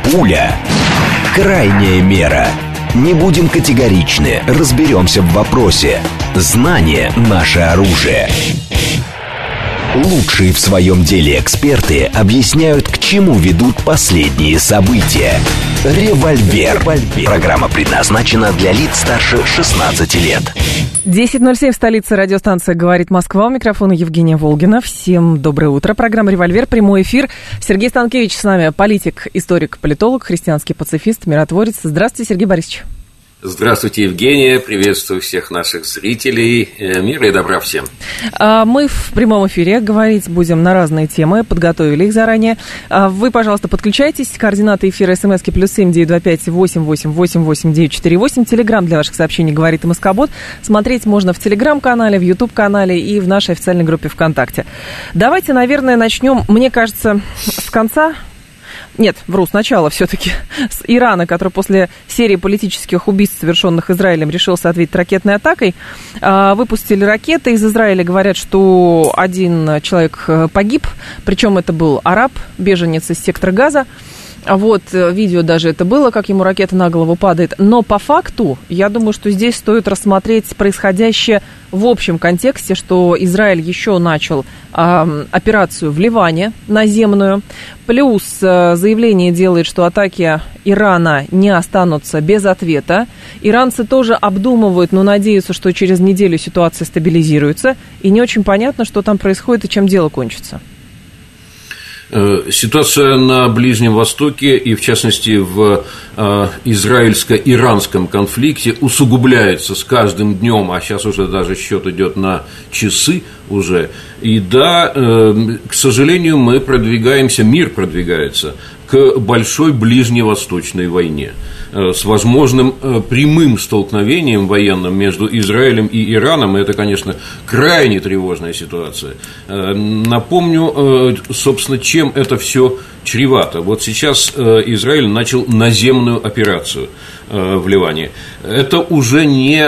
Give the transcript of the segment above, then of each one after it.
Пуля. Крайняя мера. Не будем категоричны, разберемся в вопросе. Знание – наше оружие. Лучшие в своем деле эксперты объясняют, к чему ведут последние события. «Револьвер». Программа предназначена для лиц старше 16 лет. 10:07 в столице. Радиостанция «Говорит Москва». У микрофона Евгения Волгина. Всем доброе утро. Программа «Револьвер». Прямой эфир. Сергей Станкевич с нами. Политик, историк, политолог, христианский пацифист, миротворец. Здравствуйте, Сергей Борисович. Здравствуйте, Евгения. Приветствую всех наших зрителей. Мира и добра всем. Мы в прямом эфире говорить будем на разные темы. Подготовили их заранее. Вы, пожалуйста, подключайтесь. Координаты эфира СМСки +7 925 888 8948. Телеграм для ваших сообщений «Говорит МСК-бот». Смотреть можно в Телеграм-канале, в Ютуб-канале и в нашей официальной группе ВКонтакте. Давайте, наверное, начнем, мне кажется, с конца. Нет, вру, сначала все-таки с Ирана, который после серии политических убийств, совершенных Израилем, решился ответить ракетной атакой. Выпустили ракеты. Из Израиля говорят, что один человек погиб, причем это был араб, беженец из сектора Газа. Вот, видео даже это было, как ему ракета на голову падает. Но по факту, я думаю, что здесь стоит рассмотреть происходящее в общем контексте, что Израиль еще начал операцию в Ливане наземную. Плюс заявление делает, что атаки Ирана не останутся без ответа. Иранцы тоже обдумывают, но надеются, что через неделю ситуация стабилизируется. И не очень понятно, что там происходит и чем дело кончится. Ситуация на Ближнем Востоке и, в частности, в израильско-иранском конфликте усугубляется с каждым днем, а сейчас уже даже счет идет на часы уже. И да, к сожалению, мир продвигается к большой ближневосточной войне с возможным прямым столкновением военным между Израилем и Ираном. Это, конечно, крайне тревожная ситуация. Напомню, собственно, чем это все чревато. Вот сейчас Израиль начал наземную операцию в Ливане. Это уже не,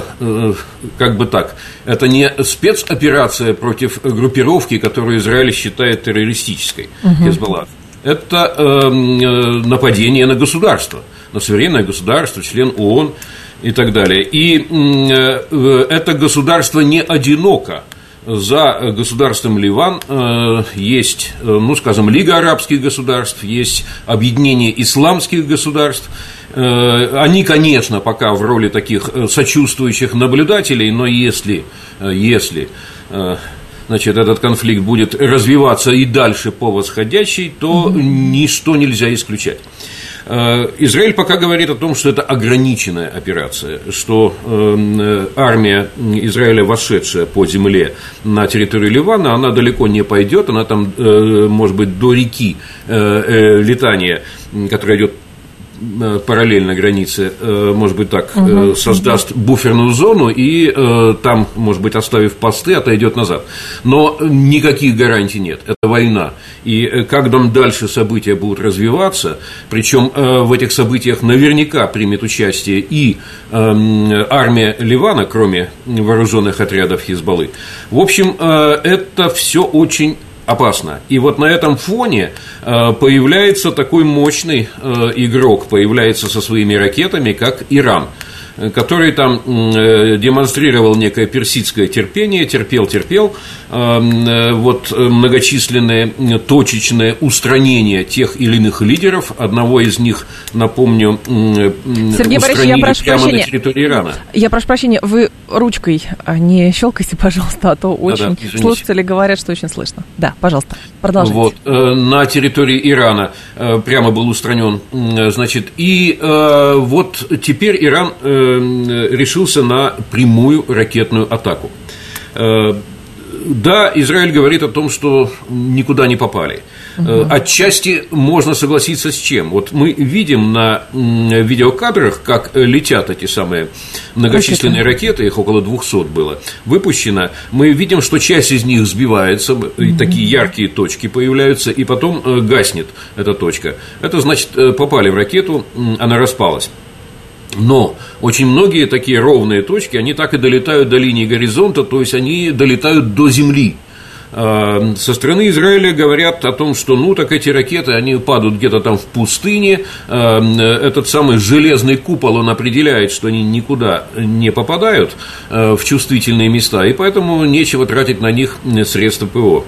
это не спецоперация против группировки, которую Израиль считает террористической, Хезболлах. Это нападение на государство, на суверенное государство, член ООН и так далее. И это государство не одиноко. За государством Ливан есть, Лига арабских государств, есть объединение исламских государств. Они, конечно, пока в роли таких сочувствующих наблюдателей, но если этот конфликт будет развиваться и дальше по восходящей, то ничто нельзя исключать. Израиль пока говорит о том, что это ограниченная операция, что армия Израиля, вошедшая по земле на территорию Ливана, она далеко не пойдет, она там, может быть, до реки Литания, которая идет параллельно границе, может быть, так, создаст буферную зону и там, может быть, оставив посты, отойдет назад. Но никаких гарантий нет. Это война. И как там дальше события будут развиваться, причем в этих событиях наверняка примет участие и армия Ливана, кроме вооруженных отрядов Хизбаллы. В общем, это все очень опасно. И вот на этом фоне появляется такой мощный игрок, появляется со своими ракетами, как Иран, который там демонстрировал некое персидское терпение, терпел, вот многочисленные точечные устранения тех или иных лидеров, одного из них, напомню, Сергей устранили Борисович, прямо на территории Ирана. Я прошу прощения, вы ручкой не щелкайте, пожалуйста, а то очень слушатели говорят, что очень слышно. Да, пожалуйста, продолжайте. Вот, на территории Ирана прямо был устранен, значит, и вот теперь Иран решился на прямую ракетную атаку. Да, Израиль говорит о том, что никуда не попали. Отчасти можно согласиться с чем. Вот мы видим на видеокадрах, как летят эти самые многочисленные ракеты, их около 200 было, выпущено. Мы видим, что часть из них сбивается, такие яркие точки появляются, и потом гаснет эта точка. Это значит, попали в ракету, она распалась. Но очень многие такие ровные точки, они так и долетают до линии горизонта, то есть они долетают до Земли. Со стороны Израиля говорят о том, что, так эти ракеты, они падают где-то там в пустыне, этот самый железный купол, он определяет, что они никуда не попадают в чувствительные места, и поэтому нечего тратить на них средства ПВО.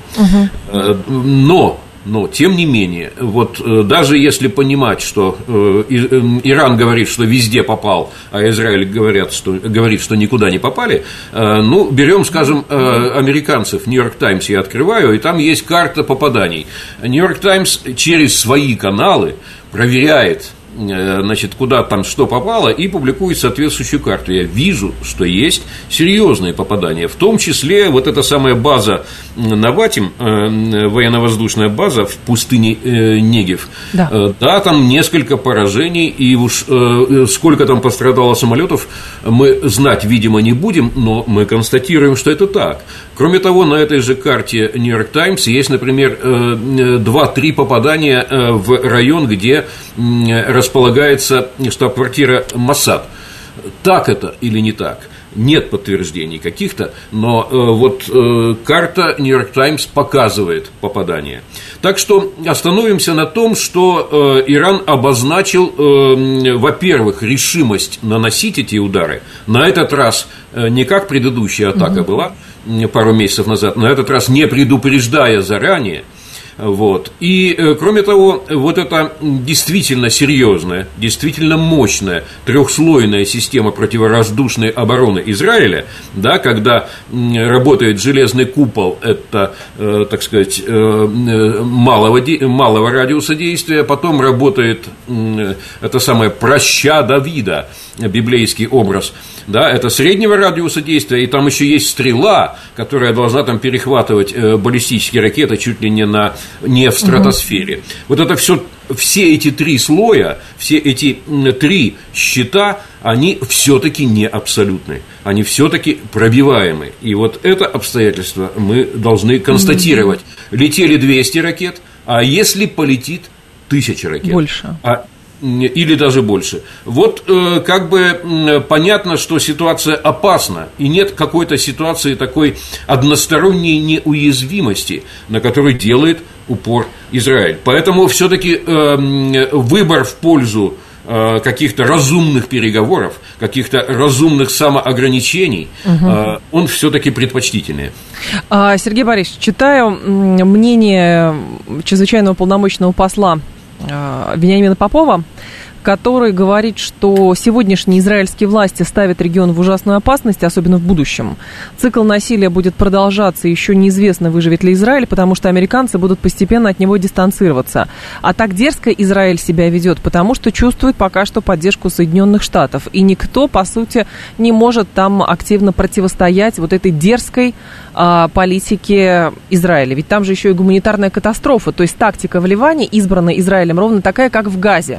Но, тем не менее, вот даже если понимать, что Иран говорит, что везде попал, а Израиль говорит, что никуда не попали, берем, скажем, американцев, Нью-Йорк Таймс я открываю, и там есть карта попаданий. Нью-Йорк Таймс через свои каналы проверяет, куда там что попало, и публикует соответствующую карту. Я вижу, что есть серьезные попадания, в том числе вот эта самая база Наватим, военно-воздушная база в пустыне Негев. Да, там несколько поражений, и уж сколько там пострадало самолетов, мы знать, видимо, не будем, но мы констатируем, что это так. Кроме того, на этой же карте Нью-Йорк Таймс есть, например, 2-3 попадания в район, где располагается штаб-квартира Моссад. Так это или не так? Нет подтверждений каких-то, но карта Нью-Йорк Таймс показывает попадание. Так что остановимся на том, что Иран обозначил, во-первых, решимость наносить эти удары. На этот раз не как предыдущая атака была пару месяцев назад, на этот раз не предупреждая заранее. И, кроме того, вот эта действительно серьезная, действительно мощная трехслойная система противовоздушной обороны Израиля, да, когда работает железный купол, это, так сказать, малого радиуса действия, потом работает это самое праща Давида, библейский образ, да, это среднего радиуса действия, и там еще есть стрела, которая должна там перехватывать баллистические ракеты чуть ли не в стратосфере. Вот это все эти 3 слоя, все эти 3 щита, они все-таки не абсолютны, они все-таки пробиваемы. И вот это обстоятельство мы должны констатировать. Летели 200 ракет, а если полетит 1000 ракет? Больше. Или даже больше. Понятно, что ситуация опасна, и нет какой-то ситуации такой односторонней неуязвимости, на которой делает упор Израиль. Поэтому все-таки выбор в пользу каких-то разумных переговоров, каких-то разумных самоограничений, он все-таки предпочтительнее. Сергей Борисович, читаю мнение чрезвычайного полномочного посла Вениамина Попова, который говорит, что сегодняшние израильские власти ставят регион в ужасную опасность, особенно в будущем. Цикл насилия будет продолжаться, еще неизвестно, выживет ли Израиль, потому что американцы будут постепенно от него дистанцироваться. А так дерзко Израиль себя ведет, потому что чувствует пока что поддержку Соединенных Штатов. И никто, по сути, не может там активно противостоять вот этой дерзкой политике Израиля. Ведь там же еще и гуманитарная катастрофа, то есть тактика в Ливане избрана Израилем ровно такая, как в Газе.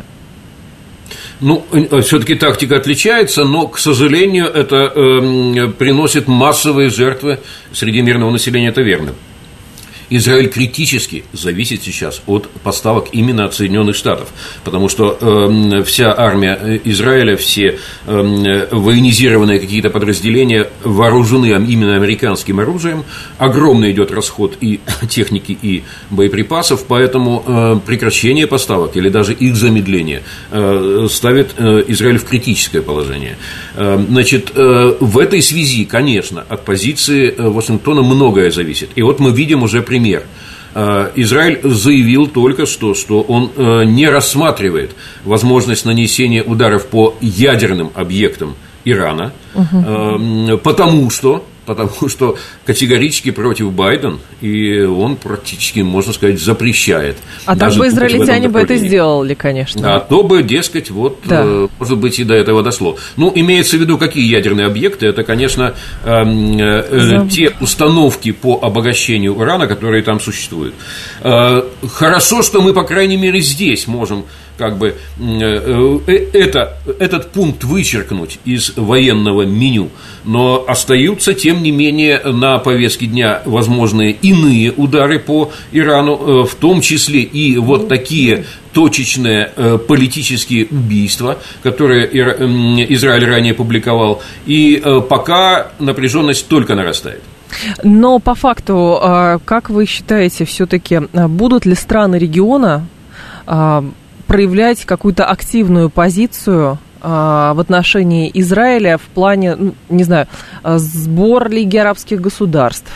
Все-таки тактика отличается, но, к сожалению, это приносит массовые жертвы среди мирного населения, это верно. Израиль критически зависит сейчас от поставок именно от Соединенных Штатов, потому что вся армия Израиля, все военизированные какие-то подразделения вооружены именно американским оружием, огромный идет расход и техники, и боеприпасов, поэтому прекращение поставок или даже их замедление ставит Израиль в критическое положение. В этой связи, конечно, от позиции Вашингтона многое зависит. И вот мы видим уже пример. Израиль заявил только что он не рассматривает возможность нанесения ударов по ядерным объектам Ирана, потому что категорически против Байден, и он практически, можно сказать, запрещает. А так бы израильтяне бы это сделали, конечно. А то бы, дескать, может быть, и до этого дошло. Имеется в виду, какие ядерные объекты? Это, конечно, те установки по обогащению урана, которые там существуют. Хорошо, что мы, по крайней мере, здесь можем этот пункт вычеркнуть из военного меню, но остаются, тем не менее, на повестке дня возможные иные удары по Ирану, в том числе и вот такие точечные политические убийства, которые Израиль ранее публиковал, и пока напряженность только нарастает. Но по факту, как вы считаете, все-таки будут ли страны региона проявлять какую-то активную позицию в отношении Израиля в плане, не знаю, сбор Лиги арабских государств,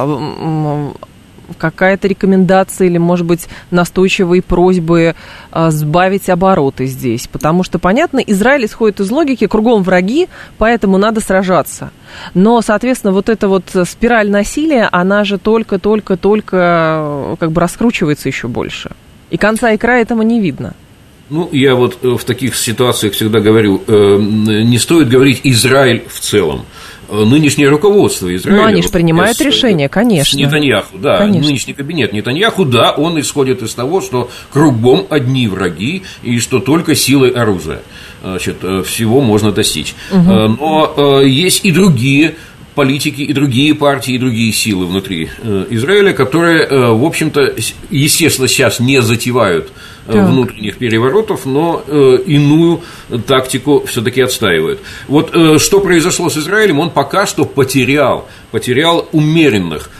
какая-то рекомендация или, может быть, настойчивые просьбы сбавить обороты здесь? Потому что, понятно, Израиль исходит из логики, кругом враги, поэтому надо сражаться. Но, соответственно, вот эта вот спираль насилия, она же только как бы раскручивается еще больше. И конца и края этому не видно. Ну, я вот в таких ситуациях всегда говорю, не стоит говорить «Израиль в целом». Нынешнее руководство Израиля... Но они же принимают решения, конечно. С Нетаньяху, да. Конечно. Нынешний кабинет Нетаньяху, да, он исходит из того, что кругом одни враги, и что только силой оружия, значит, всего можно достичь. Угу. Но есть и другие политики, и другие партии, и другие силы внутри Израиля, которые, в общем-то, естественно, сейчас не затевают внутренних переворотов, но иную тактику все-таки отстаивают. Вот что произошло с Израилем, он пока что потерял умеренных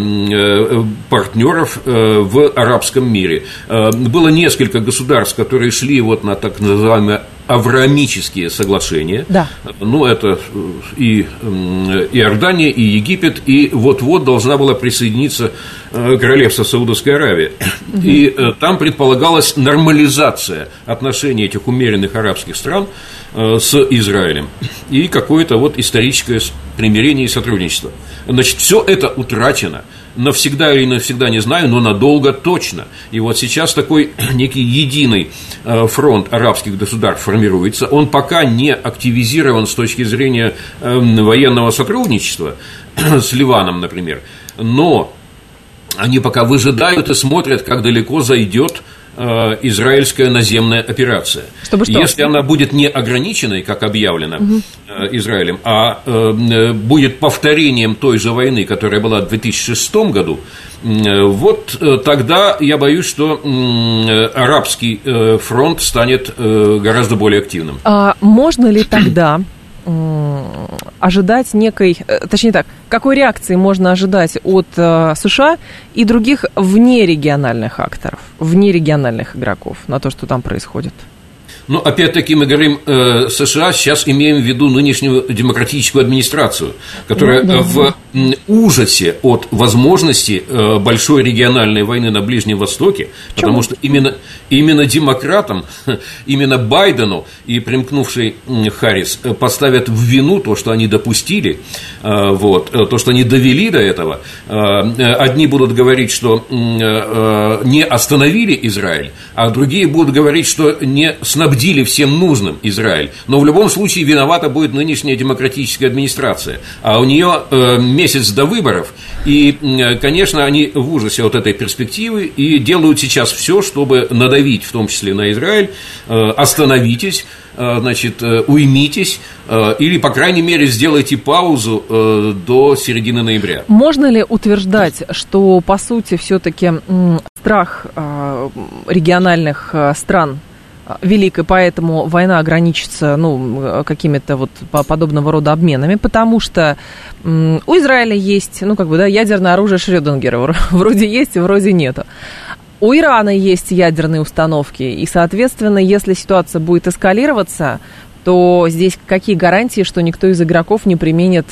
партнеров в арабском мире. Было несколько государств, которые шли вот на так называемые авраамические соглашения. Да. Ну, это и Иордания, и Египет, и вот-вот должна была присоединиться королевство Саудовской Аравии. Угу. И там предполагалась нормализация отношений этих умеренных арабских стран с Израилем и какое-то вот историческое примирение и сотрудничество. Значит, все это утрачено. Навсегда или навсегда не знаю, но надолго точно. И вот сейчас такой некий единый фронт арабских государств формируется. Он пока не активизирован с точки зрения военного сотрудничества с Ливаном, например. Но они пока выжидают и смотрят, как далеко зайдет израильская наземная операция. Если она будет не ограниченной, как объявлено Израилем, а будет повторением той же войны, которая была в 2006 году, вот тогда я боюсь, что арабский фронт станет гораздо более активным. А можно ли тогда ожидать некой, точнее так, какой реакции можно ожидать от США и других внерегиональных акторов, внерегиональных игроков на то, что там происходит? Ну, опять-таки, мы говорим США, сейчас имеем в виду нынешнюю демократическую администрацию, которая в ужасе от возможности большой региональной войны на Ближнем Востоке, потому что именно демократам, именно Байдену и примкнувший Харрис поставят в вину то, что они допустили, вот, то, что они довели до этого. Одни будут говорить, что не остановили Израиль, а другие будут говорить, что не снабдили всем нужным Израиль. Но в любом случае виновата будет нынешняя демократическая администрация. А у нее месяц до выборов. И, конечно, они в ужасе от этой перспективы и делают сейчас все, чтобы надавить, в том числе на Израиль. Остановитесь, значит, уймитесь, или, по крайней мере, сделайте паузу до середины ноября. Можно ли утверждать, что, по сути, все-таки страх региональных стран велик, и поэтому война ограничится, какими-то вот подобного рода обменами, потому что у Израиля есть, ядерное оружие Шрёдингера, вроде есть, вроде нету. У Ирана есть ядерные установки, и, соответственно, если ситуация будет эскалироваться, то здесь какие гарантии, что никто из игроков не применит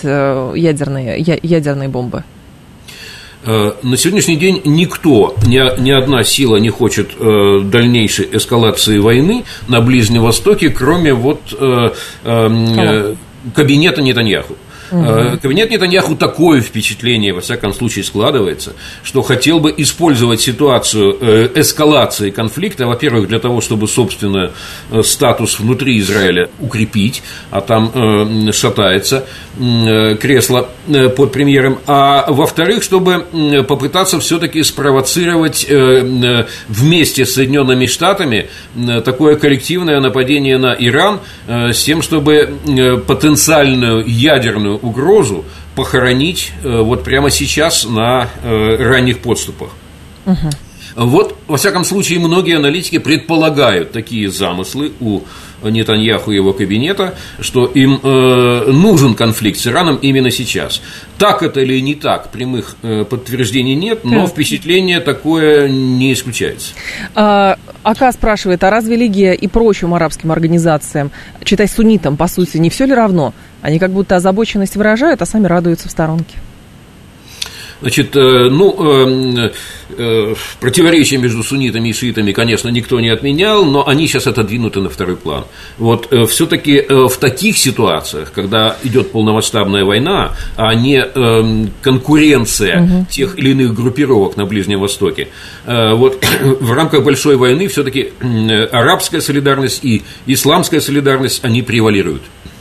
ядерные бомбы? На сегодняшний день никто, ни одна сила не хочет дальнейшей эскалации войны на Ближнем Востоке, кроме кабинета Нетаньяху. Кабинет Нетаньяху такое впечатление, во всяком случае, складывается, что хотел бы использовать ситуацию эскалации конфликта, во-первых, для того, чтобы, собственно, статус внутри Израиля укрепить, а там шатается кресло под премьером, а во-вторых, чтобы попытаться все-таки спровоцировать вместе с Соединенными Штатами такое коллективное нападение на Иран с тем, чтобы потенциальную ядерную угрозу похоронить вот прямо сейчас на ранних подступах. Вот, во всяком случае, многие аналитики предполагают такие замыслы у Нетаньяху и его кабинета, что им нужен конфликт с Ираном именно сейчас. Так это или не так, прямых подтверждений нет, но впечатление такое не исключается. АК спрашивает, а разве Лиге и прочим арабским организациям, читай суннитам, по сути, не все ли равно? Они как будто озабоченность выражают, а сами радуются в сторонке. Значит, противоречия между суннитами и шиитами, конечно, никто не отменял, но они сейчас отодвинуты на второй план. Вот все-таки в таких ситуациях, когда идет полномасштабная война, а не конкуренция тех или иных группировок на Ближнем Востоке, вот в рамках большой войны все-таки арабская солидарность и исламская солидарность, они превалируют.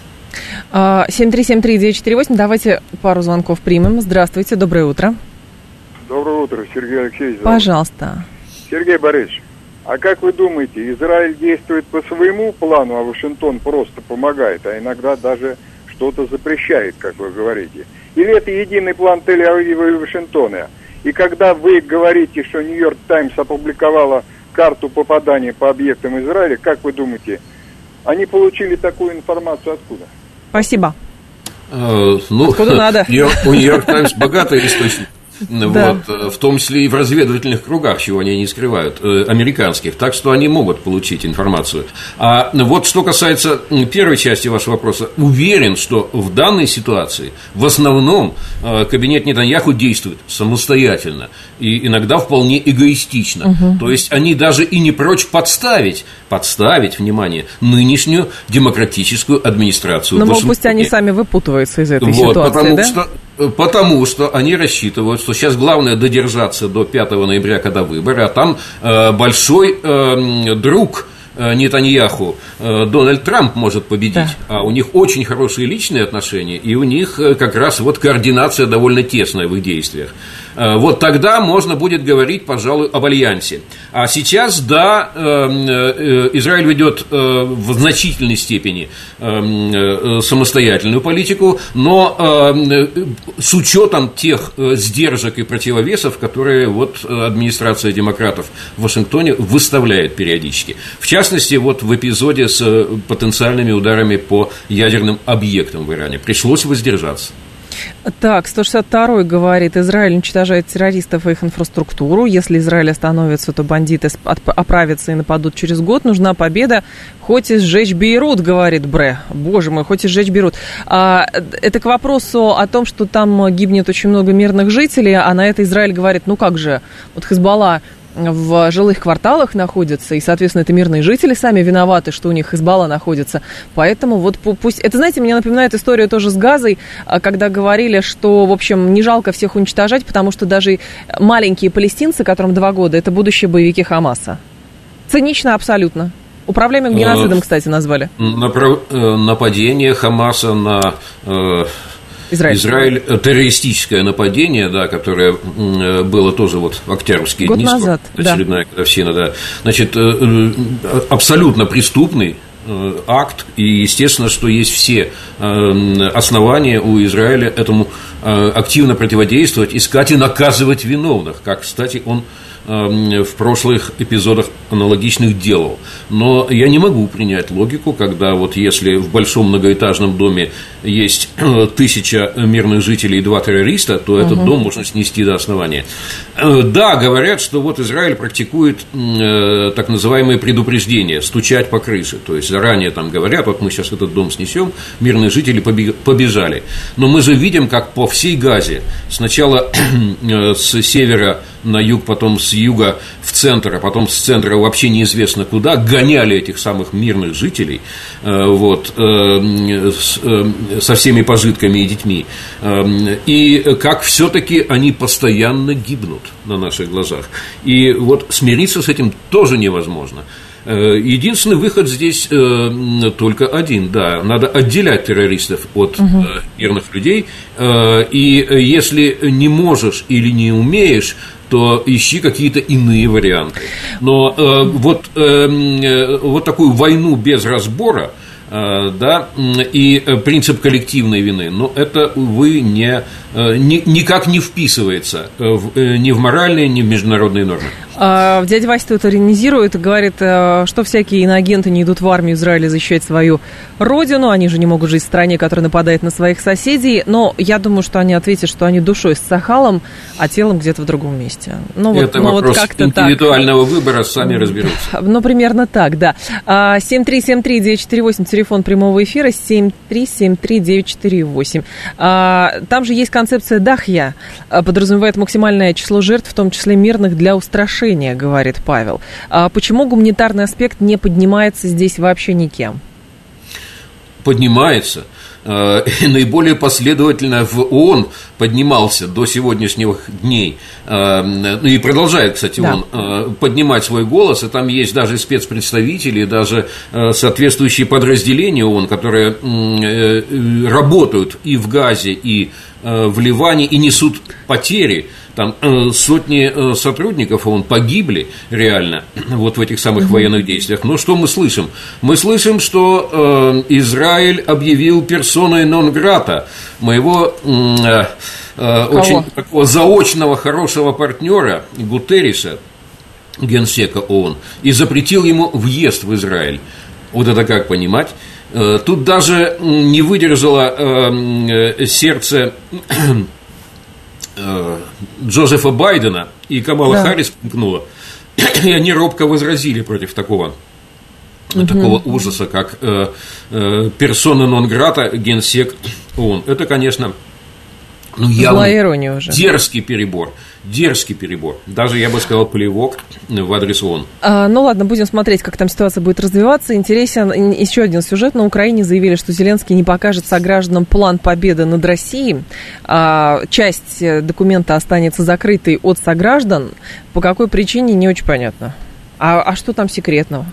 7373948, давайте пару звонков примем. Здравствуйте, доброе утро. Доброе утро, Сергей Алексеевич. Пожалуйста. Сергей Борисович, а как вы думаете, Израиль действует по своему плану, а Вашингтон просто помогает, а иногда даже что-то запрещает, как вы говорите? Или это единый план Тель-Авива и Вашингтона? И когда вы говорите, что Нью-Йорк Таймс опубликовала карту попадания по объектам Израиля, как вы думаете, они получили такую информацию откуда? Спасибо. Откуда надо? У Нью-Йорк Таймс богатый источник. Да. Вот, в том числе и в разведывательных кругах, чего они не скрывают, американских, так что они могут получить информацию. А вот что касается первой части вашего вопроса, уверен, что в данной ситуации в основном кабинет Нетаньяху действует самостоятельно и иногда вполне эгоистично. То есть они даже и не прочь подставить, внимание, нынешнюю демократическую администрацию. Но пусть они сами выпутываются из этой ситуации, потому что они рассчитывают, что сейчас главное додержаться до 5 ноября, когда выборы, а там большой друг Нетаньяху, Дональд Трамп, может победить, да. А у них очень хорошие личные отношения, и у них как раз вот координация довольно тесная в их действиях. Вот тогда можно будет говорить, пожалуй, об альянсе. А сейчас, да, Израиль ведет в значительной степени самостоятельную политику, но с учетом тех сдержек и противовесов, которые вот администрация демократов в Вашингтоне выставляет периодически. В частности, вот в эпизоде с потенциальными ударами по ядерным объектам в Иране пришлось воздержаться. Так, 162-й говорит, Израиль уничтожает террористов и их инфраструктуру. Если Израиль остановится, то бандиты оправятся и нападут через год. Нужна победа, хоть и сжечь Бейрут, говорит Бре. Боже мой, хоть и сжечь Бейрут. Это к вопросу о том, что там гибнет очень много мирных жителей, а на это Израиль говорит, ну как же, вот Хизбалла в жилых кварталах находятся, и, соответственно, это мирные жители сами виноваты, что у них Хизбалла находится. Поэтому вот пусть... Это, знаете, мне напоминает историю тоже с Газой, когда говорили, что, в общем, не жалко всех уничтожать, потому что даже маленькие палестинцы, которым 2 года, это будущие боевики Хамаса. Цинично абсолютно. Управляемым геноцидом, кстати, назвали. Нападение Хамаса на... Израиль террористическое нападение, да, которое было тоже вот в октябрьские дни, назад, очередная годовщина, да. Значит, абсолютно преступный акт, и естественно, что есть все основания у Израиля этому активно противодействовать, искать и наказывать виновных, как, кстати, он в прошлых эпизодах аналогичных делал. Но я не могу принять логику, когда вот если в большом многоэтажном доме есть 1000 мирных жителей и 2 террориста, то этот дом можно снести до основания. Да, говорят, что вот Израиль практикует так называемые предупреждения, стучать по крыше. То есть заранее там говорят, вот мы сейчас этот дом снесем, мирные жители побежали. Но мы же видим, как по всей Газе сначала с севера на юг, потом с юга в центр, а потом с центра вообще неизвестно куда, гоняли этих самых мирных жителей вот, со всеми пожитками и детьми. И как все-таки они постоянно гибнут на наших глазах. И вот смириться с этим тоже невозможно. Единственный выход здесь только один, да, надо отделять террористов от мирных людей, и если не можешь или не умеешь, то ищи какие-то иные варианты. Но вот такую войну без разбора, да, и принцип коллективной вины, но это, увы, не никак не вписывается ни в моральные, ни в международные нормы. Дядя Вася тут иронизирует и говорит, что всякие иноагенты не идут в армию Израиля защищать свою родину, они же не могут жить в стране, которая нападает на своих соседей, но я думаю, что они ответят, что они душой с Сахалом, а телом где-то в другом месте. Это вопрос индивидуального выбора, сами разберутся. Примерно так, да. 7373948, телефон прямого эфира, 7373948. Там же есть концепция Дахья, подразумевает максимальное число жертв, в том числе мирных, для устрашения, говорит Павел. Почему гуманитарный аспект не поднимается здесь вообще никем? Поднимается. Наиболее последовательно в ООН поднимался до сегодняшних дней, и продолжает, кстати, да, ООН поднимать свой голос, и там есть даже спецпредставители, даже соответствующие подразделения ООН, которые работают и в Газе, и в Ливане, и несут потери. Там сотни сотрудников ООН погибли реально вот в этих самых военных действиях. Но что мы слышим? Мы слышим, что Израиль объявил персоной нон-грата моего очень такого заочного хорошего партнера Гутерриса, генсека ООН, и запретил ему въезд в Израиль. Вот это как понимать? Тут даже не выдержало сердце Джозефа Байдена, и Камала Харрис пукнула, и они робко возразили против такого ужаса, как персона нон-грата генсек ООН. Это, конечно, явно дерзкий перебор. Даже, я бы сказал, плевок в адрес ООН. Ладно, будем смотреть, как там ситуация будет развиваться. Интересен еще один сюжет. На Украине заявили, что Зеленский не покажет согражданам план победы над Россией. Часть документа останется закрытой от сограждан. По какой причине, не очень понятно. А что там секретного?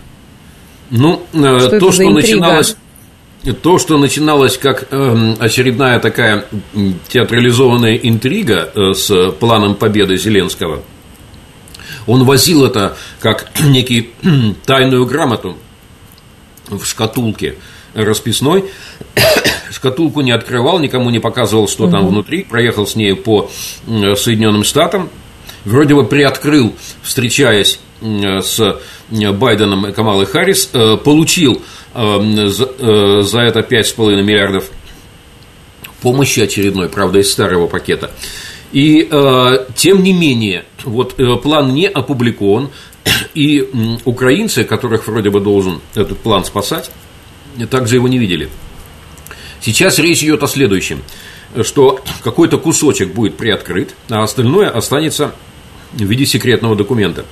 То, что начиналось как очередная такая театрализованная интрига с планом победы Зеленского, он возил это как некий тайную грамоту в шкатулке расписной, шкатулку не открывал, никому не показывал, что там внутри, проехал с ней по Соединенным Штатам, вроде бы приоткрыл, встречаясь с Байденом и Камалой Харрис, получил за это 5,5 миллиардов помощи очередной, правда, из старого пакета. И тем не менее, вот план не опубликован, и украинцы, которых вроде бы должен этот план спасать, также его не видели. Сейчас речь идет о следующем, что какой-то кусочек будет приоткрыт, а остальное останется в виде секретного документа.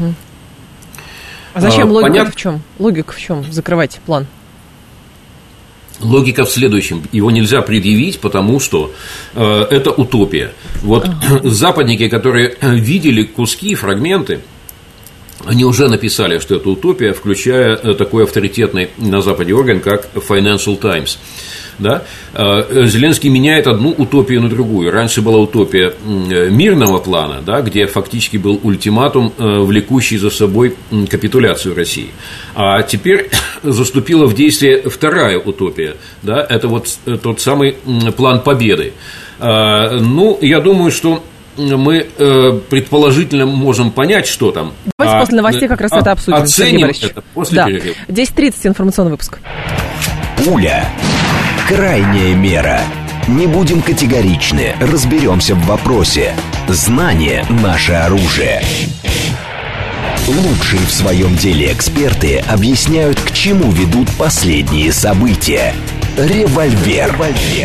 А зачем логика в чем? Логика в чем закрывать план? Логика в следующем. Его нельзя предъявить, потому что это утопия. Вот западники, которые видели куски, фрагменты, они уже написали, что это утопия, включая такой авторитетный на Западе орган, как Financial Times. Да? Зеленский меняет одну утопию на другую. Раньше была утопия мирного плана, да, где фактически был ультиматум, влекущий за собой капитуляцию России. А теперь заступила в действие вторая утопия. Да? Это вот тот самый план победы. Я думаю, что мы предположительно можем понять, что там. Давайте после новостей как раз это обсудим. Оценим это после перерыва. 10:30 информационный выпуск. Пуля. Крайняя мера. Не будем категоричны, разберемся в вопросе. Знание – наше оружие. Лучшие в своем деле эксперты объясняют, к чему ведут последние события. Револьвер.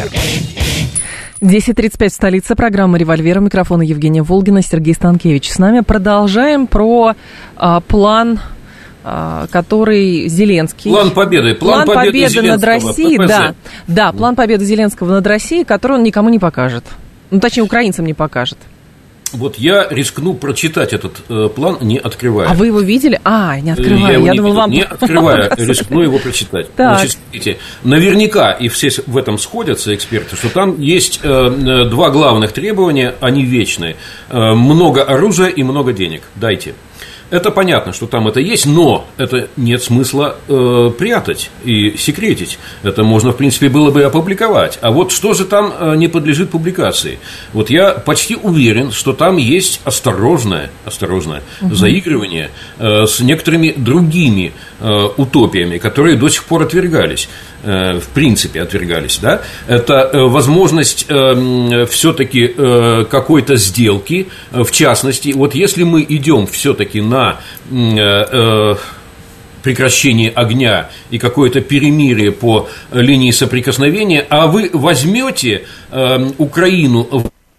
10:35 в столице. Программа «Револьвер». Микрофон Евгения Волгина, Сергей Станкевич с нами. Продолжаем про план, который Зеленский... План победы. План победы над Россией, да, план победы Зеленского над Россией, который он никому не покажет. Точнее, украинцам не покажет. Вот я рискну прочитать этот план, не открывая. А вы его видели? Не открывая. Я думал, вам... Не открывая, рискну его прочитать. Значит, смотрите, наверняка, и все в этом сходятся эксперты, что там есть два главных требования, они вечные. Много оружия и много денег. Дайте. это понятно, что там это есть, но это нет смысла прятать и секретить. Это можно, в принципе, было бы опубликовать. А вот что же там не подлежит публикации? Вот я почти уверен, что там есть осторожное заигрывание с некоторыми другими утопиями, которые до сих пор отвергались. В принципе, отвергались, да? Это возможность все-таки какой-то сделки, в частности, вот если мы идем все-таки на прекращение огня и какое-то перемирие по линии соприкосновения, а вы возьмете Украину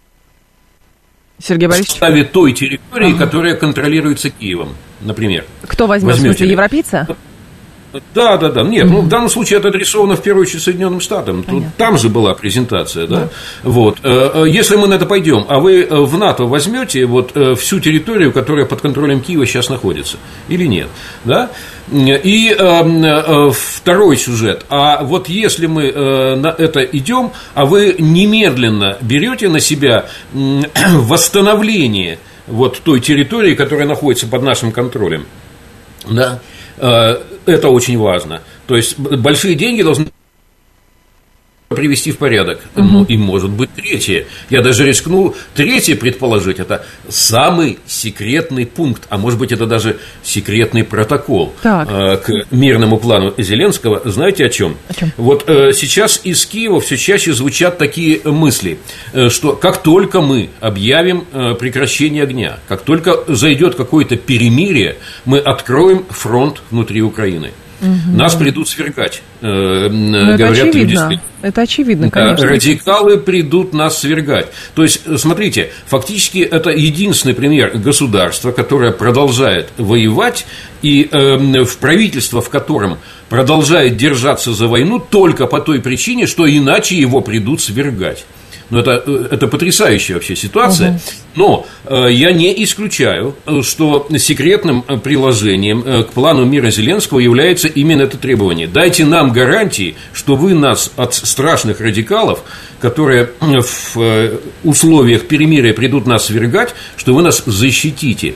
Сергей Борисович, в составе той территории, которая контролируется Киевом, например. Кто возьмет, в смысле, европейцы? Да. Нет, в данном случае это адресовано в первую очередь Соединенным Штатам. Там же была презентация, да? Вот. Если мы на это пойдем, а вы в НАТО возьмете вот всю территорию, которая под контролем Киева сейчас находится, или нет, да? И второй сюжет. А вот если мы на это идем, а вы немедленно берете на себя восстановление вот той территории, которая находится под нашим контролем, да? Это очень важно. То есть большие деньги должны привести в порядок. Ну, и может быть третье. Я даже рискну третье предположить. Это самый секретный пункт, а может быть это даже секретный протокол к мирному плану Зеленского. Знаете о чем? Вот сейчас из Киева все чаще звучат такие мысли, что как только мы объявим прекращение огня, как только зайдет какое-то перемирие, мы откроем фронт внутри Украины. Нас придут свергать, говорят люди. Это очевидно, конечно. Радикалы придут нас свергать. То есть, смотрите, фактически это единственный пример государства, которое продолжает воевать, и в правительство, в котором продолжает держаться за войну только по той причине, что иначе его придут свергать. Ну, это потрясающая вообще ситуация. Но я не исключаю, что секретным приложением к плану мира Зеленского является именно это требование. Дайте нам гарантии, что вы нас от страшных радикалов, которые в условиях перемирия придут нас свергать, что вы нас защитите.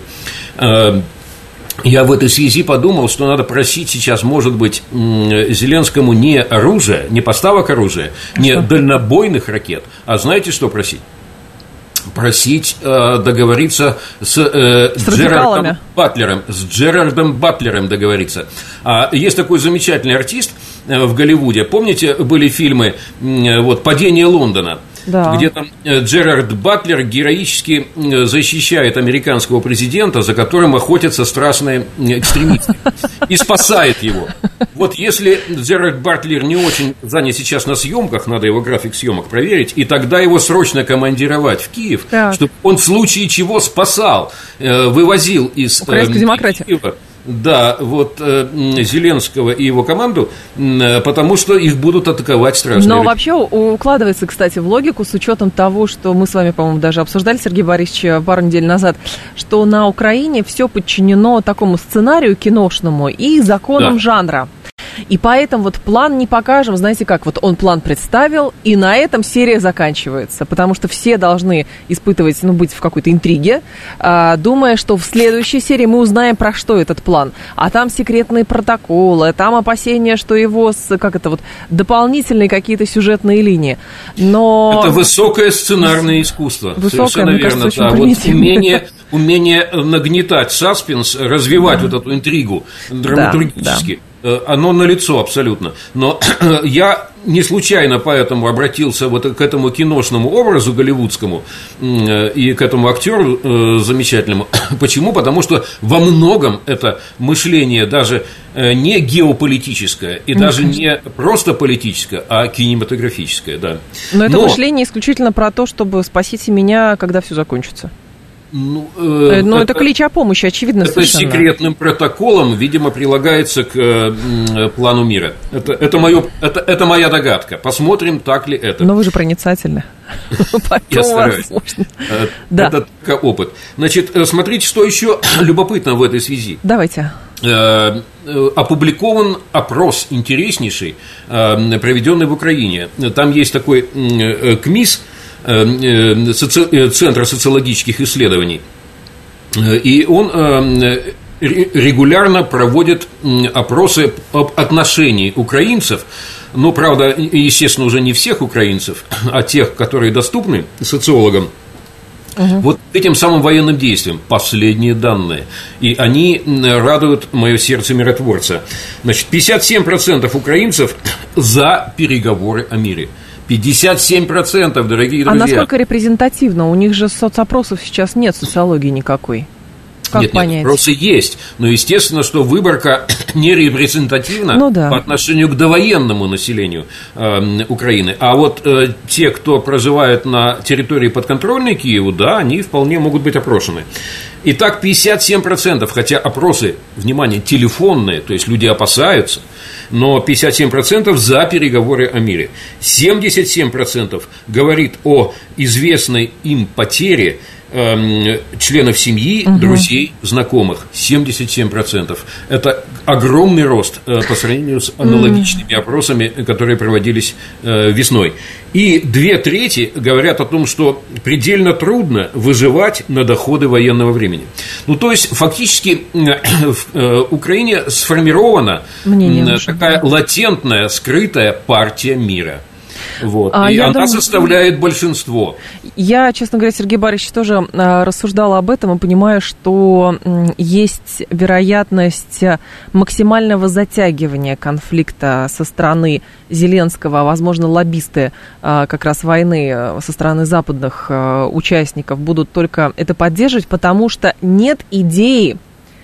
Я в этой связи подумал, что надо просить сейчас, может быть, Зеленскому не оружия, не поставок оружия, не дальнобойных ракет, а знаете, что просить? Просить договориться с Джерардом Батлером. С Джерардом Батлером договориться. Есть такой замечательный артист в Голливуде. Помните, были фильмы вот, «Падение Лондона»? Да. Где там Джерард Батлер героически защищает американского президента, за которым охотятся страшные экстремисты, и спасает его. Вот если Джерард Батлер не очень занят сейчас на съемках, надо его график съемок проверить, и тогда его срочно командировать в Киев, чтобы он в случае чего спасал, вывозил из Киева. Да, вот Зеленского и его команду, потому что их будут атаковать страшно. Но вообще укладывается, кстати, в логику с учетом того, что мы с вами, по-моему, даже обсуждали, Сергей Борисович, пару недель назад, что на Украине все подчинено такому сценарию киношному и законам жанра. И поэтому вот план не покажем, знаете как, вот он план представил, и на этом серия заканчивается, потому что все должны испытывать, быть в какой-то интриге, думая, что в следующей серии мы узнаем, про что этот план, а там секретные протоколы, там опасения, что его, дополнительные какие-то сюжетные линии, но... Это высокое сценарное искусство, совершенно верно, кажется, вот умение нагнетать саспенс, развивать вот эту интригу драматургически. Оно налицо абсолютно. Но я не случайно поэтому обратился вот к этому киношному образу голливудскому и к этому актеру замечательному. Почему? Потому что во многом это мышление даже не геополитическое и даже не просто политическое, а кинематографическое, да. Но это мышление исключительно про то, чтобы спасите меня, когда все закончится. Это клич о помощи, очевидно, совершенно. Это секретным протоколом, видимо, прилагается к плану мира. Это моя догадка. Посмотрим, так ли это. Но вы же проницательны. Я стараюсь. Это только опыт. Значит, смотрите, что еще любопытно в этой связи. Давайте. Опубликован опрос интереснейший, проведенный в Украине. Там есть такой КМИС, Центра социологических исследований. И он регулярно проводит опросы об отношении украинцев, но, правда, естественно, уже не всех украинцев, а тех, которые доступны социологам, вот этим самым военным действиям. Последние данные. И они радуют мое сердце миротворца. Значит, 57% украинцев за переговоры о мире. 57%, дорогие друзья. А насколько репрезентативно? У них же соцопросов сейчас нет, социологии никакой. Как понять? Нет, вопросы есть, но естественно, что выборка не репрезентативна по отношению к довоенному населению Украины. А вот те, кто проживает на территории подконтрольной Киеву, да, они вполне могут быть опрошены. Итак, 57%, хотя опросы, внимание, телефонные, то есть люди опасаются, но 57% за переговоры о мире. 77% говорит о известной им потере членов семьи, друзей, знакомых. 77%. Это огромный рост по сравнению с аналогичными опросами, которые проводились весной. И 2/3 говорят о том, что предельно трудно выживать на доходы военного времени. Ну, то есть, фактически в Украине сформирована такая латентная, скрытая партия мира. Вот. И она составляет большинство. Я, честно говоря, Сергей Борисович, тоже рассуждала об этом и понимаю, что есть вероятность максимального затягивания конфликта со стороны Зеленского, а, возможно, лоббисты как раз войны со стороны западных участников будут только это поддерживать, потому что нет идеи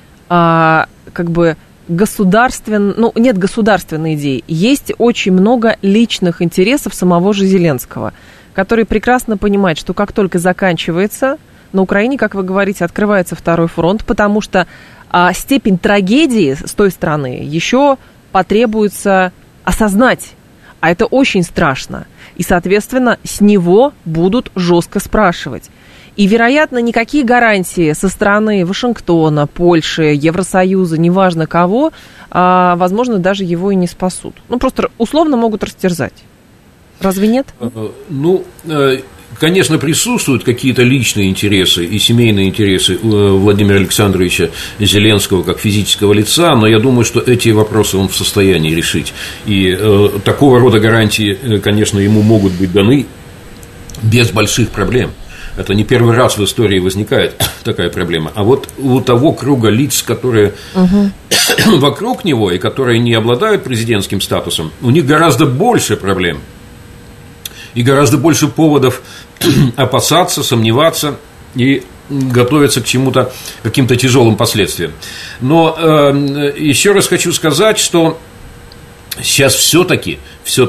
нет государственной идеи, есть очень много личных интересов самого же Зеленского, который прекрасно понимает, что как только заканчивается, на Украине, как вы говорите, открывается второй фронт, потому что степень трагедии с той стороны еще потребуется осознать, а это очень страшно, и, соответственно, с него будут жестко спрашивать. И, вероятно, никакие гарантии со стороны Вашингтона, Польши, Евросоюза, неважно кого, возможно, даже его и не спасут. Ну, просто условно могут растерзать. Разве нет? Ну, конечно, присутствуют какие-то личные интересы и семейные интересы Владимира Александровича Зеленского как физического лица, но я думаю, что эти вопросы он в состоянии решить. И такого рода гарантии, конечно, ему могут быть даны без больших проблем. Это не первый раз в истории возникает такая проблема. А вот у того круга лиц, которые вокруг него и которые не обладают президентским статусом, у них гораздо больше проблем и гораздо больше поводов опасаться, сомневаться и готовиться к чему-то, каким-то тяжелым последствиям. Но еще раз хочу сказать, что сейчас все-таки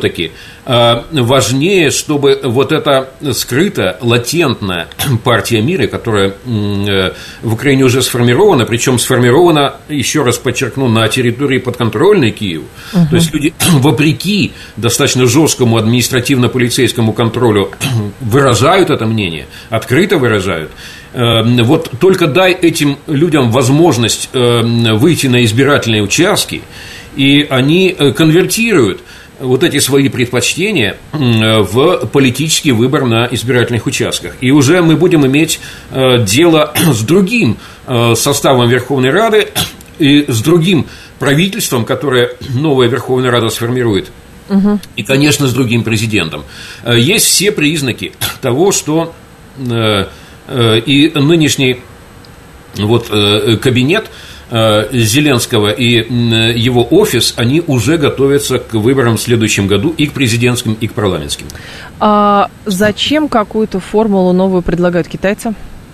важнее, чтобы вот эта скрытая, латентная партия мира, которая в Украине уже сформирована, причем сформирована, еще раз подчеркну, на территории подконтрольной Киеву, то есть люди, вопреки достаточно жесткому административно-полицейскому контролю, выражают это мнение, открыто выражают. Вот только дай этим людям возможность выйти на избирательные участки, и они конвертируют вот эти свои предпочтения в политический выбор на избирательных участках. И уже мы будем иметь дело с другим составом Верховной Рады и с другим правительством, которое новая Верховная Рада сформирует, и, конечно, с другим президентом. Есть все признаки того, что и нынешний кабинет Зеленского и его офис, они уже готовятся к выборам в следующем году и к президентским, и к парламентским. А зачем какую-то формулу новую предлагают китайцы?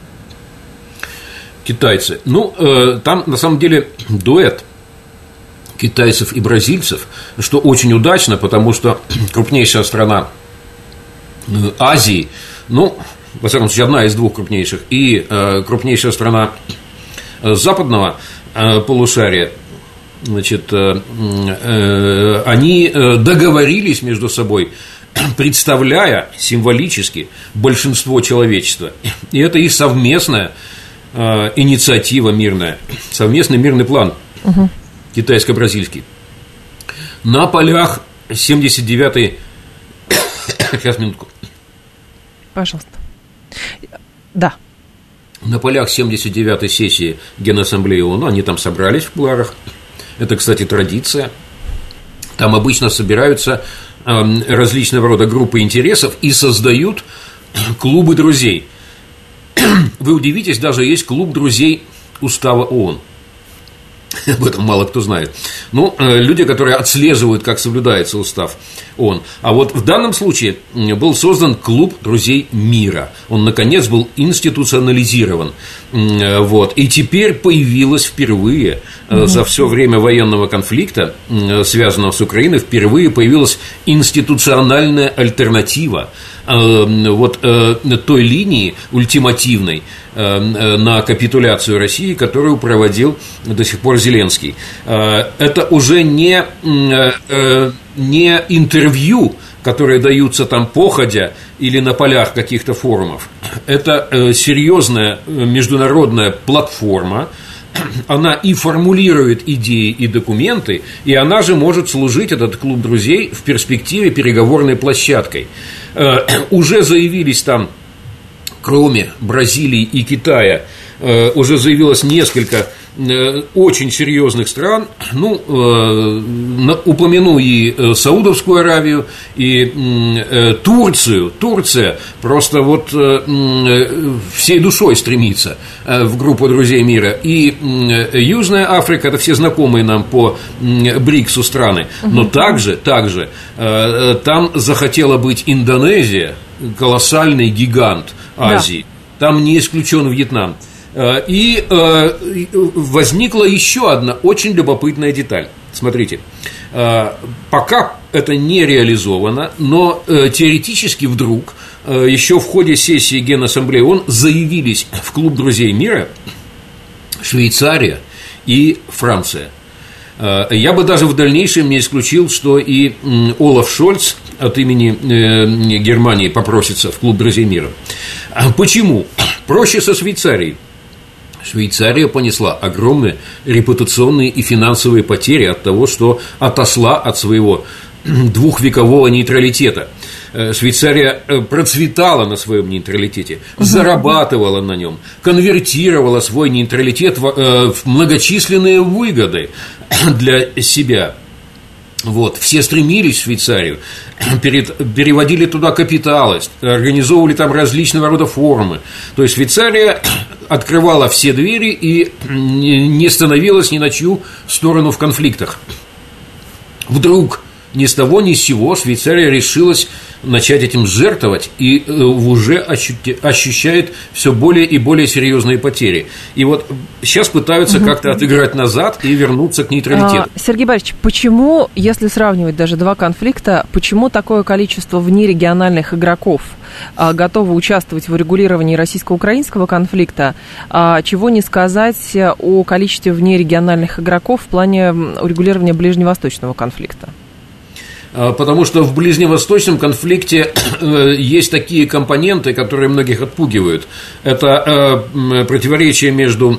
Китайцы. Ну, там на самом деле дуэт китайцев и бразильцев, что очень удачно, потому что крупнейшая страна Азии, ну, во всяком случае, одна из двух крупнейших, и крупнейшая страна западного полушария, значит, они договорились между собой, представляя символически большинство человечества. И это их совместная инициатива мирная, совместный мирный план китайско-бразильский. На полях 79-й... Сейчас, минутку. Пожалуйста. Да. на полях 79-й сессии Генассамблеи ООН, они там собрались в кулуарах, это, кстати, традиция, там обычно собираются различного рода группы интересов и создают клубы друзей. Вы удивитесь, даже есть клуб друзей Устава ООН. Об этом мало кто знает. Ну, люди, которые отслеживают, как соблюдается устав ООН. А вот в данном случае был создан клуб друзей мира. Он, наконец, был институционализирован. Вот. И теперь появилась впервые за все время военного конфликта, связанного с Украиной, впервые появилась институциональная альтернатива вот той линии ультимативной на капитуляцию России, которую проводил до сих пор Зеленский. Это уже не интервью, которые даются там походя или на полях каких-то форумов. Это серьезная международная платформа. Она и формулирует идеи и документы, и она же может служить, этот клуб друзей, в перспективе переговорной площадкой. Уже заявились там, кроме Бразилии и Китая, уже заявилось несколько очень серьезных стран. Ну, упомяну и Саудовскую Аравию, и Турцию. Турция просто вот всей душой стремится в группу друзей мира. И Южная Африка, это все знакомые нам по БРИКСу страны. Но также там захотела быть Индонезия, колоссальный гигант Азии. Да. Там не исключен Вьетнам. И возникла еще одна очень любопытная деталь. Смотрите, пока это не реализовано, но теоретически вдруг еще в ходе сессии Генассамблеи ООН заявились в клуб друзей мира Швейцария и Франция. Я бы даже в дальнейшем не исключил, что и Олаф Шольц от имени Германии попросится в клуб друзей мира. Почему? Проще со Швейцарией. Швейцария понесла огромные репутационные и финансовые потери от того, что отошла от своего двухвекового нейтралитета. Швейцария процветала на своем нейтралитете, зарабатывала на нем, конвертировала свой нейтралитет в многочисленные выгоды для себя. Вот. Все стремились в Швейцарию, переводили туда капиталы, организовывали там различного рода форумы. То есть Швейцария открывала все двери и не становилась ни на чью сторону в конфликтах. Вдруг ни с того ни с сего Швейцария решилась начать этим жертвовать и уже ощущает все более и более серьезные потери. И вот сейчас пытаются как-то отыграть назад и вернуться к нейтралитету. Сергей Борисович, почему, если сравнивать даже два конфликта, почему такое количество внерегиональных игроков готовы участвовать в урегулировании российско-украинского конфликта, чего не сказать о количестве внерегиональных игроков в плане урегулирования ближневосточного конфликта? Потому что в ближневосточном конфликте есть такие компоненты, которые многих отпугивают. Это противоречие между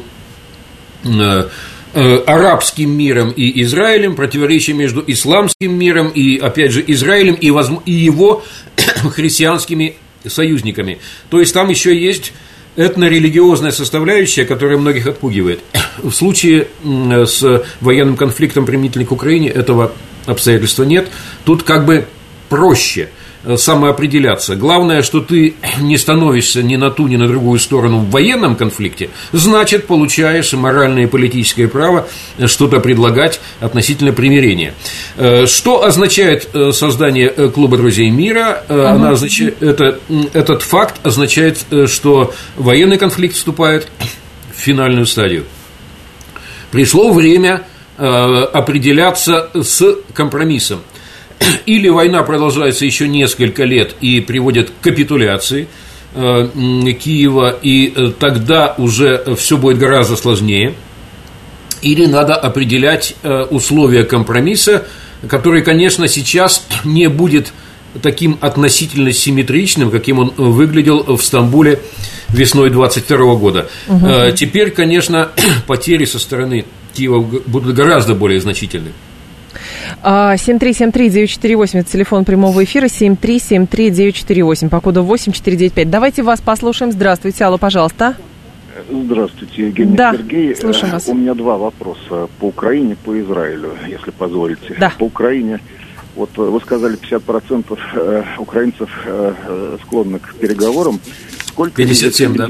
арабским миром и Израилем, противоречие между исламским миром и, опять же, Израилем и его христианскими союзниками. То есть там еще есть этнорелигиозная составляющая, которая многих отпугивает. В случае с военным конфликтом применительно к Украине этого обстоятельства нет. Тут как бы проще самоопределяться. Главное, что ты не становишься ни на ту, ни на другую сторону в военном конфликте, значит, получаешь моральное и политическое право что-то предлагать относительно примирения. Что означает создание клуба друзей мира? Этот факт означает, что военный конфликт вступает в финальную стадию. Пришло время определяться с компромиссом. Или война продолжается еще несколько лет и приводит к капитуляции Киева, и тогда уже все будет гораздо сложнее. Или надо определять условия компромисса, который, конечно, сейчас не будет таким относительно симметричным, каким он выглядел в Стамбуле весной 22 года. Теперь, конечно, потери со стороны Киева будут гораздо более значительны. 7373948, это телефон прямого эфира, 7373948, по коду 8495. Давайте вас послушаем. Здравствуйте, алло, пожалуйста. Здравствуйте, Евгений, да, Сергей. Слушаю вас. У меня два вопроса по Украине, по Израилю, если позволите. Да. По Украине, вот вы сказали, 50% украинцев склонны к переговорам. Сколько 57, да.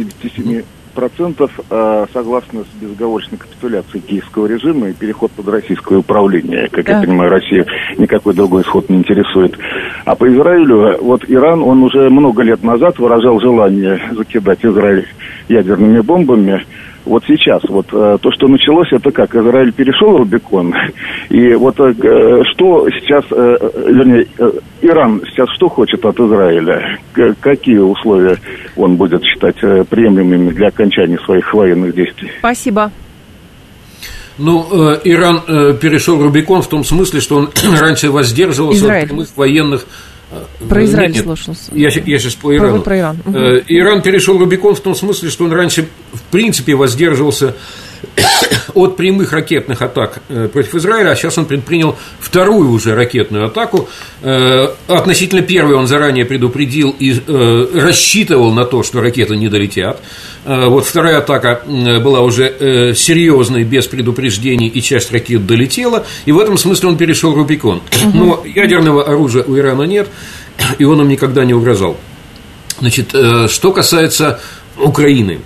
57% согласны с безоговорочной капитуляцией киевского режима и переход под российское управление. Как я понимаю, Россию никакой другой исход не интересует. А по Израилю, вот Иран, он уже много лет назад выражал желание закидать Израиль ядерными бомбами. Вот сейчас, вот то, что началось, это как? Израиль перешел Рубикон. И вот что сейчас, вернее, Иран сейчас что хочет от Израиля? Какие условия он будет считать приемлемыми для окончания своих военных действий? Спасибо. Ну, Иран перешел Рубикон в том смысле, что он раньше воздерживался от прямых военных... Про Израиль слушался. Я сейчас по Ирану. Про Иран. Угу. Иран перешел Рубикон в том смысле, что он раньше, в принципе, воздерживался от прямых ракетных атак против Израиля, а сейчас он предпринял вторую уже ракетную атаку. Относительно первой он заранее предупредил и рассчитывал на то, что ракеты не долетят. Вот вторая атака была уже серьезной, без предупреждений, и часть ракет долетела, и в этом смысле он перешел Рубикон. Но ядерного оружия у Ирана нет, и он им никогда не угрожал. Значит, что касается Украины.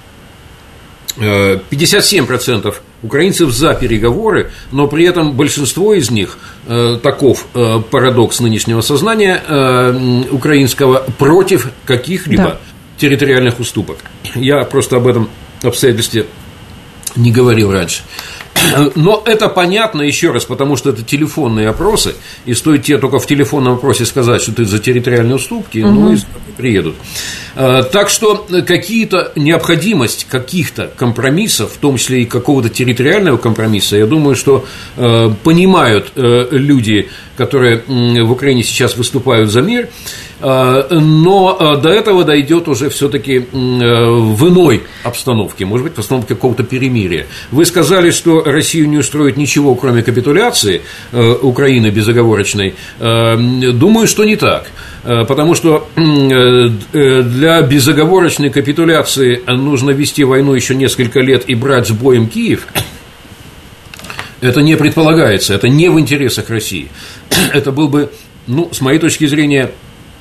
57% украинцев за переговоры, но при этом большинство из них, таков парадокс нынешнего сознания украинского, против каких-либо территориальных уступок. Я просто об этом обстоятельстве не говорил раньше. Но это понятно, еще раз, потому что это телефонные опросы, и стоит тебе только в телефонном опросе сказать, что ты за территориальные уступки, ну и приедут. Так что какие-то необходимость каких-то компромиссов, в том числе и какого-то территориального компромисса, я думаю, что понимают люди, которые в Украине сейчас выступают за мир, но до этого дойдет уже все-таки в иной обстановке, может быть, в обстановке какого-то перемирия. Вы сказали, что Россию не устроит ничего, кроме капитуляции Украины безоговорочной. Думаю, что не так. Потому что для безоговорочной капитуляции нужно вести войну еще несколько лет и брать с боем Киев. Это не предполагается, это не в интересах России. Это был бы, ну, с моей точки зрения,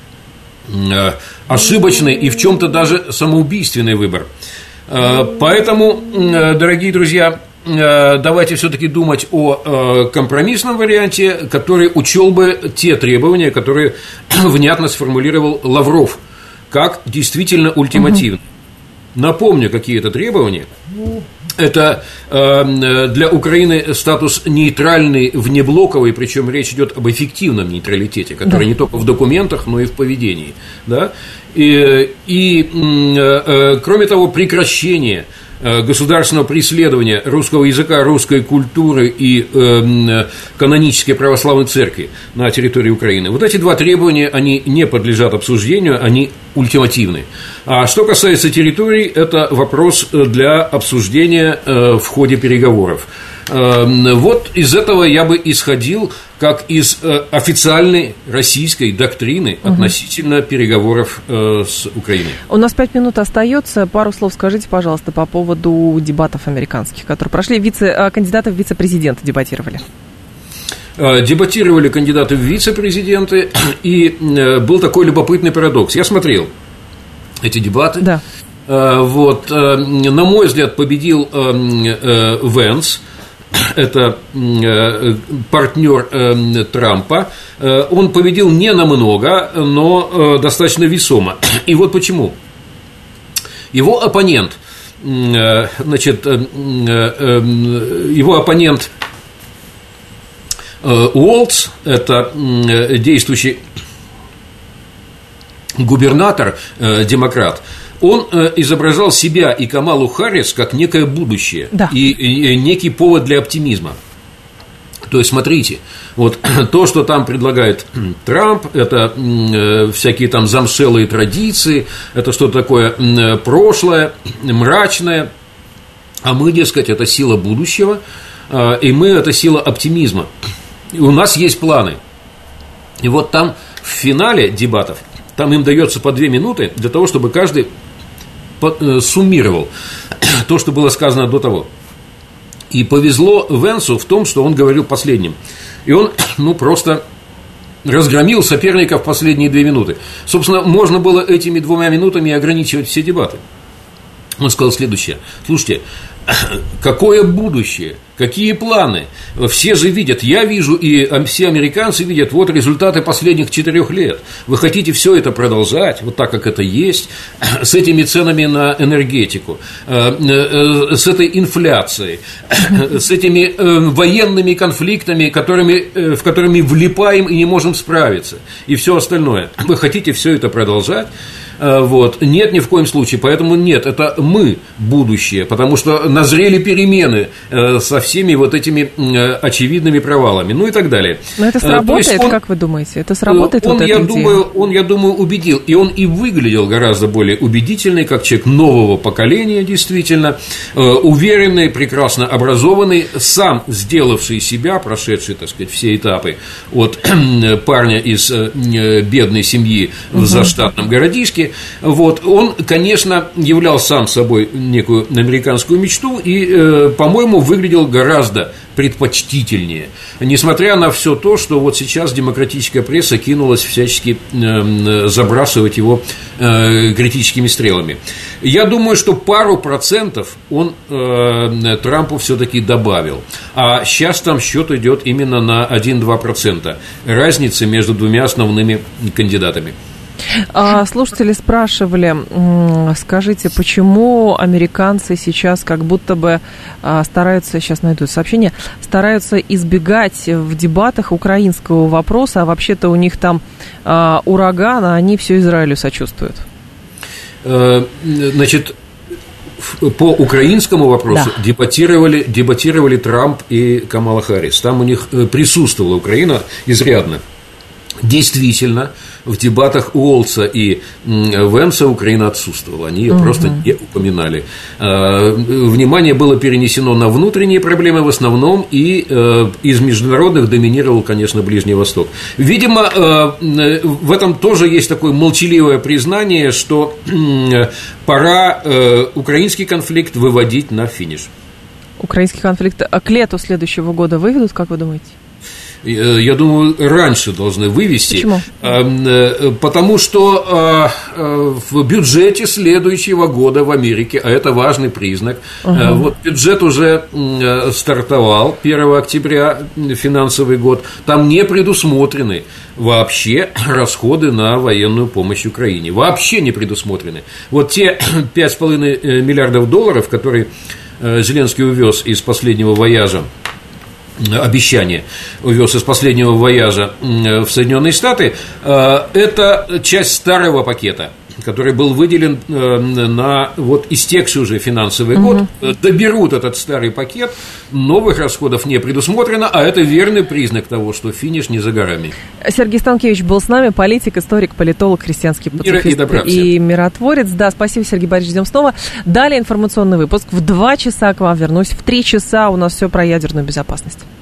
ошибочный и в чем-то даже самоубийственный выбор. Поэтому, дорогие друзья, давайте все-таки думать о компромиссном варианте, который учел бы те требования, которые внятно сформулировал Лавров, как действительно ультимативные. Напомню, какие это требования. Это для Украины статус нейтральный, внеблоковый, причем речь идет об эффективном нейтралитете, который не только в документах, но и в поведении. Да? И кроме того, прекращение государственного преследования русского языка, русской культуры и канонической православной церкви на территории Украины. Вот эти два требования, они не подлежат обсуждению, они ультимативны. А что касается территорий, это вопрос для обсуждения в ходе переговоров. Вот из этого я бы исходил как из официальной российской доктрины относительно переговоров с Украиной. У нас 5 минут остается. Пару слов скажите, пожалуйста, по поводу дебатов американских, которые прошли. Кандидаты в вице-президенты дебатировали. Дебатировали кандидаты в вице-президенты, и был такой любопытный парадокс. Я смотрел эти дебаты. Да. Вот, на мой взгляд, победил Венс. Это партнер Трампа. Он победил не намного, но достаточно весомо. И вот почему. Его оппонент, Уолтс, это действующий губернатор, демократ, он изображал себя и Камалу Харрис как некое будущее, и некий повод для оптимизма. То есть, смотрите, вот то, что там предлагает Трамп, это всякие там замшелые традиции, это что-то такое прошлое, мрачное, а мы, дескать, это сила будущего, и мы – это сила оптимизма. И у нас есть планы. И вот там в финале дебатов, там им дается по 2 минуты для того, чтобы каждый суммировал то, что было сказано до того. И повезло Венсу в том, что он говорил последним. И он, просто разгромил соперника в последние 2 минуты. Собственно, можно было этими 2 минутами ограничивать все дебаты. Он сказал следующее. Слушайте, какое будущее? Какие планы? Все же видят, я вижу, и все американцы видят, вот результаты последних 4 лет. Вы хотите все это продолжать, вот так, как это есть, с этими ценами на энергетику, с этой инфляцией, с этими военными конфликтами, в которыми влипаем и не можем справиться, и все остальное. Вы хотите все это продолжать? Вот. Нет, ни в коем случае. Поэтому нет, это мы будущее, потому что назрели перемены со всеми вот этими очевидными провалами, и так далее. Но это сработает, как вы думаете? Это сработает я думаю, убедил. И он и выглядел гораздо более убедительный, как человек нового поколения, действительно, уверенный, прекрасно образованный, сам сделавший себя, прошедший, так сказать, все этапы от парня из бедной семьи в заштатном городишке. Вот, он, конечно, являл сам собой некую американскую мечту и, по-моему, выглядел гораздо предпочтительнее, несмотря на все то, что вот сейчас демократическая пресса кинулась всячески забрасывать его критическими стрелами. Я думаю, что пару процентов он Трампу все-таки добавил, а сейчас там счет идет именно на 1-2% разницы между 2 основными кандидатами. Слушатели спрашивали, скажите, почему американцы сейчас как будто бы стараются, сейчас найду сообщение, стараются избегать в дебатах украинского вопроса, а вообще-то у них там ураган, а они все Израилю сочувствуют? Значит, по украинскому вопросу дебатировали Трамп и Камала Харрис. Там у них присутствовала Украина изрядно. Действительно, в дебатах Уолтса и Венса Украина отсутствовала, они ее просто не упоминали. Внимание было перенесено на внутренние проблемы в основном, и из международных доминировал, конечно, Ближний Восток. Видимо, в этом тоже есть такое молчаливое признание, что пора украинский конфликт выводить на финиш. Украинский конфликт к лету следующего года выведут, как вы думаете? Я думаю, раньше должны вывести. Почему? Потому что в бюджете следующего года в Америке, а это важный признак, вот бюджет уже стартовал 1 октября, финансовый год, там не предусмотрены вообще расходы на военную помощь Украине. Вообще не предусмотрены. Вот те 5,5 миллиардов долларов, которые Зеленский увез из последнего вояжа, обещание увез из последнего вояжа в Соединенные Штаты, это часть старого пакета, который был выделен на вот истекший уже финансовый год. Доберут этот старый пакет, новых расходов не предусмотрено, а это верный признак того, что финиш не за горами. Сергей Станкевич был с нами, политик, историк, политолог, христианский пацифист и миротворец. Да, спасибо, Сергей Борисович, ждем снова. Далее информационный выпуск. В 2 часа к вам вернусь, в 3 часа у нас все про ядерную безопасность.